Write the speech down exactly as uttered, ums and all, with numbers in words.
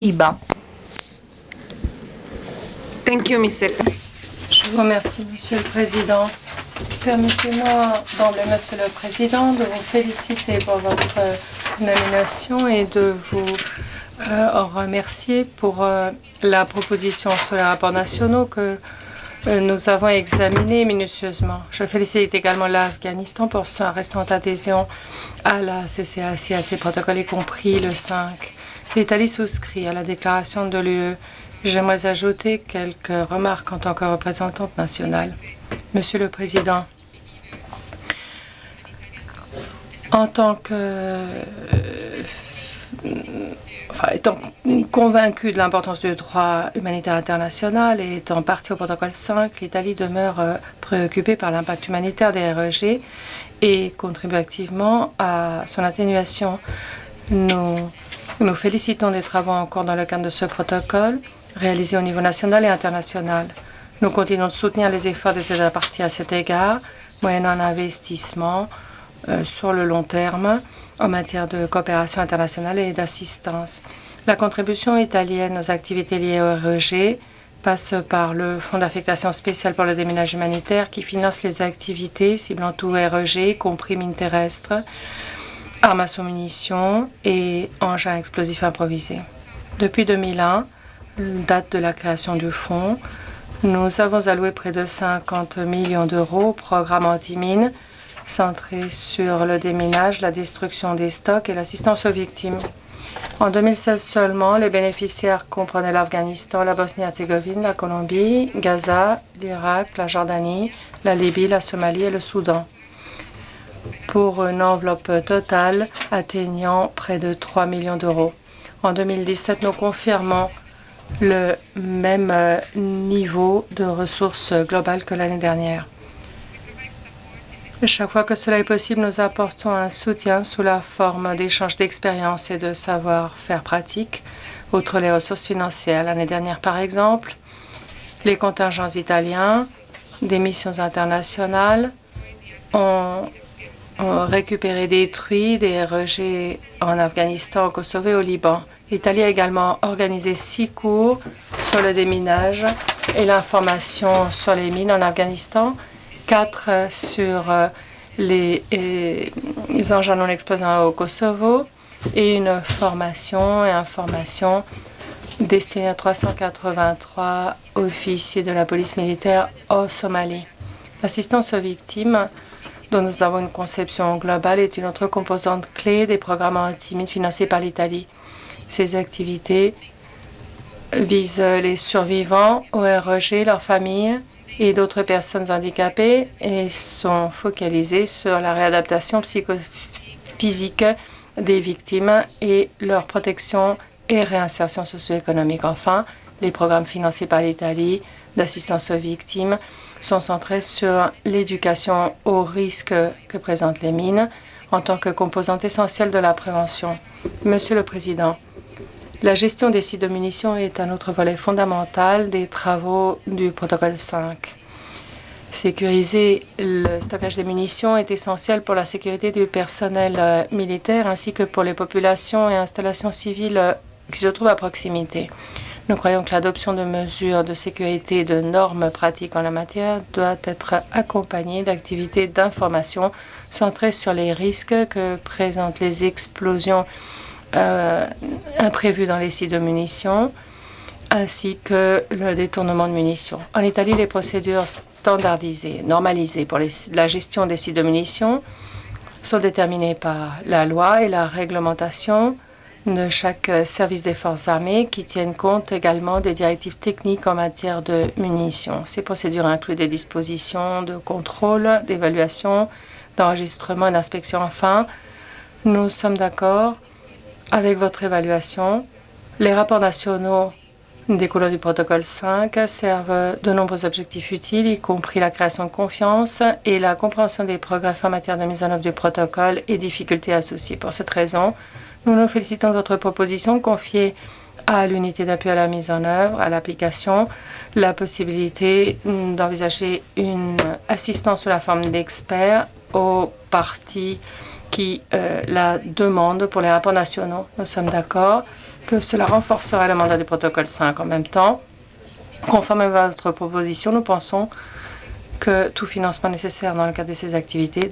Iba. Thank you, mister Je vous remercie, Monsieur le Président. Permettez-moi d'emblée, Monsieur le Président, de vous féliciter pour votre euh, nomination et de vous euh, en remercier pour euh, la proposition sur les rapports nationaux que euh, nous avons examiné minutieusement. Je félicite également l'Afghanistan pour sa récente adhésion à la C C A C, à ces protocoles, y compris le cinq. L'Italie souscrit à la déclaration de l'U E. J'aimerais ajouter quelques remarques en tant que représentante nationale. Monsieur le Président, en tant que euh, enfin, étant convaincu de l'importance du droit humanitaire international et étant partie au protocole cinq, l'Italie demeure euh, préoccupée par l'impact humanitaire des R E G et contribue activement à son atténuation. Nous nous félicitons des travaux en cours dans le cadre de ce protocole, réalisés au niveau national et international. Nous continuons de soutenir les efforts des États parties à cet égard, moyennant un investissement euh, sur le long terme en matière de coopération internationale et d'assistance. La contribution italienne aux activités liées au R E G passe par le Fonds d'affectation spéciale pour le déminage humanitaire qui finance les activités ciblant tout R E G, y compris mines terrestres, armes à sous-munitions et engins explosifs improvisés. Depuis deux mille un, date de la création du fonds, nous avons alloué près de cinquante millions d'euros au programme anti-mines centré sur le déminage, la destruction des stocks et l'assistance aux victimes. En deux mille seize seulement, les bénéficiaires comprenaient l'Afghanistan, la Bosnie-Herzégovine, la Colombie, Gaza, l'Irak, la Jordanie, la Libye, la Somalie et le Soudan, pour une enveloppe totale atteignant près de trois millions d'euros. En deux mille dix-sept, nous confirmons le même niveau de ressources globales que l'année dernière. Chaque fois que cela est possible, nous apportons un soutien sous la forme d'échanges d'expériences et de savoir-faire pratiques, outre les ressources financières. L'année dernière, par exemple, les contingents italiens des missions internationales ont, ont récupéré, détruit des R E G en Afghanistan, au Kosovo et au Liban. L'Italie a également organisé six cours sur le déminage et l'information sur les mines en Afghanistan, quatre sur les, les engins non explosants au Kosovo et une formation et information destinée à trois cent quatre-vingt-trois officiers de la police militaire au Somalie. L'assistance aux victimes, dont nous avons une conception globale, est une autre composante clé des programmes anti-mines financés par l'Italie. Ces activités visent les survivants au R E G, leurs familles et d'autres personnes handicapées et sont focalisées sur la réadaptation psychophysique des victimes et leur protection et réinsertion socio-économique. Enfin, les programmes financés par l'Italie d'assistance aux victimes sont centrés sur l'éducation aux risques que présentent les mines en tant que composante essentielle de la prévention. Monsieur le Président, la gestion des sites de munitions est un autre volet fondamental des travaux du protocole cinq. Sécuriser le stockage des munitions est essentiel pour la sécurité du personnel euh, militaire ainsi que pour les populations et installations civiles euh, qui se trouvent à proximité. Nous croyons que l'adoption de mesures de sécurité et de normes pratiques en la matière doit être accompagnée d'activités d'information centrées sur les risques que présentent les explosions Euh, imprévus dans les sites de munitions, ainsi que le détournement de munitions. En Italie, les procédures standardisées, normalisées pour les, la gestion des sites de munitions sont déterminées par la loi et la réglementation de chaque service des forces armées qui tiennent compte également des directives techniques en matière de munitions. Ces procédures incluent des dispositions de contrôle, d'évaluation, d'enregistrement et d'inspection. Enfin, nous sommes d'accord avec votre évaluation. Les rapports nationaux découlant du protocole cinq servent de nombreux objectifs utiles, y compris la création de confiance et la compréhension des progrès en matière de mise en œuvre du protocole et difficultés associées. Pour cette raison, nous nous félicitons de votre proposition de confier à l'unité d'appui à la mise en œuvre, à l'application, la possibilité d'envisager une assistance sous la forme d'experts aux parties qui euh, la demandent pour les rapports nationaux. Nous sommes d'accord que cela renforcerait le mandat du protocole cinq. En même temps, conformément à votre proposition, nous pensons que tout financement nécessaire dans le cadre de ces activités